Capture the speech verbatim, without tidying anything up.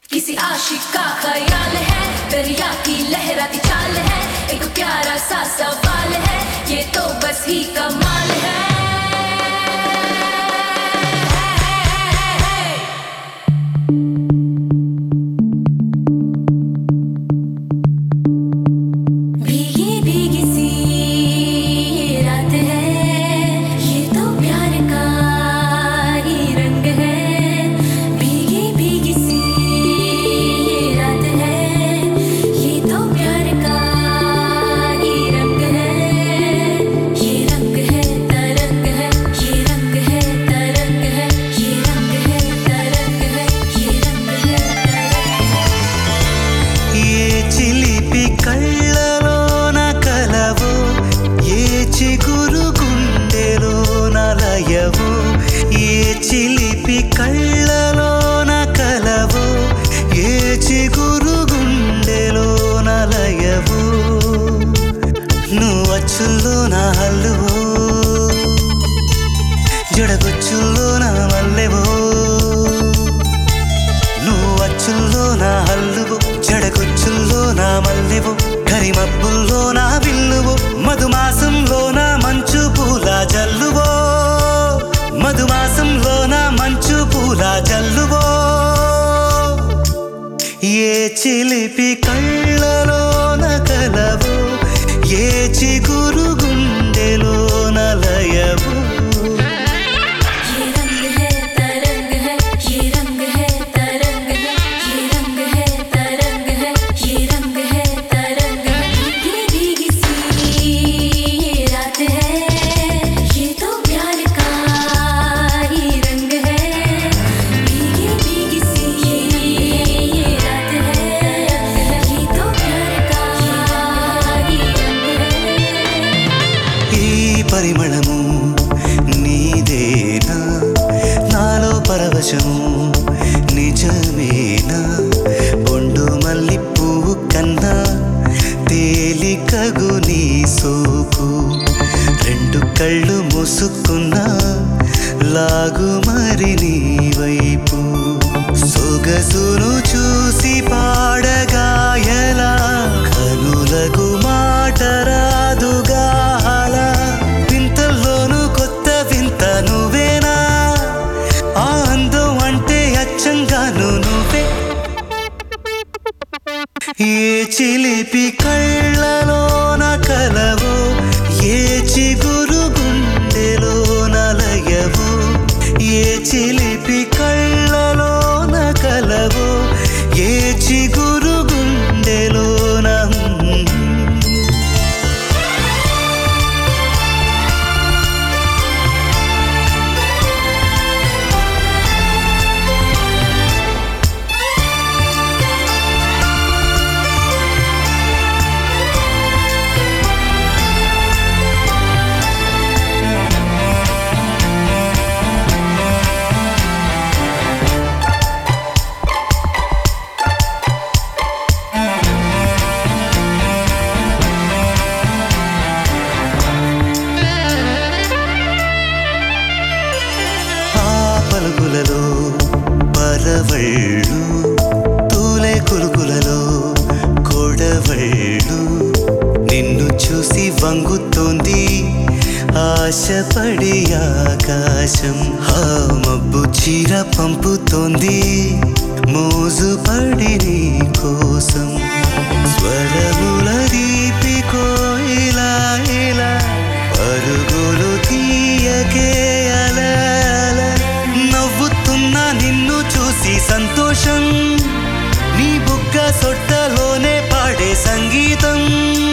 किसी आशिक का ख्याल है, दरिया की लहराती चाल है, एक प्यारा सा सवाल है, ये तो बस ही कमाल है। भीगी भीगी सी ये रात है, ये तो प्यार का ही रंग है। भीगी भीगी सी ये रात है, ये तो प्यार का ही रंग है। ये रंग है तरंग है, ये रंग है तरंग है, ये रंग है तरंग है, ये रंग है तरंग है। ये चिलिपि कళ్ళలోన కలవో, ఏ చిగురు గుండెలోన లయవో. ఏ చిలిపి కళ్ళలోన కలవో, ఏ చిగురు గుండెలోన లయవో. నువ్వు అచ్చుల్లోన హల్లువో, జడగొచ్చుల్లోన మల్లెవో. నువ్వు అచ్చుల్లో నా హల్లువు, జడగొచ్చుల్లో నా మల్లెవు. కరిమబ్బుల్లో నా విల్లువు, మధుమాసంలో నా మంచు పూల జల్లువో. మధుమాసంలో నా మంచు పూల జల్లువో. ఏ చిలిపి కళ్ళలోన కలవో, ఏ చిగురు గుండెలోన లయవో. ये रंग है तरंग है, ये रंग है तरंग है, ये रंग है तरंग है, ये रंग है तरंग है। भीगी भीगी सी ये रात है, ये तो प्यार का ही रंग है। भीगी भीगी सी ये रात है, ये तो प्यार का ही रंग है। ఈ పరిమళము నీదేనా, నాలో పరవశము నిజమేనా. బొండు మల్లి పువ్వు కన్నా తేలికగు నీ సోకు. రెండు కళ్ళు మూసుకున్నా లాగు మరి నీ వైపు. సొగసును చూసి పాడగాయలా, కనులకు మాట రాదుగా అలా. వింతల్లోనూ కొత్త వింత నువ్వేనా, ఆ అందం అంటే అచ్చంగాను నువ్వే. ఏ చిలిపి కళ్ళలోన కలవో, ఏ చిగురు గుండెలోన లయవో. ఏ చిలిపి కళ్ళలోన కలవో, ఏ చిగురు గుండెలోన. పలుకులలో పరవళ్ళు, తూలే కులుకులలో కొడవళ్ళు. నిన్ను చూసి వంగుతోంది ఆశపడి ఆకాశం. ఆ మబ్బు చీర పంపుతోంది మోజుపడి నీ కోసం. స్వరముల దీపి కోయిలా ఇలా పరుగులు తీయకే అలా అలా. నవ్వుతున్నా నిన్ను చూసి సంతోషం, నీ బుగ్గ సొట్టలోనే పాడే సంగీతం.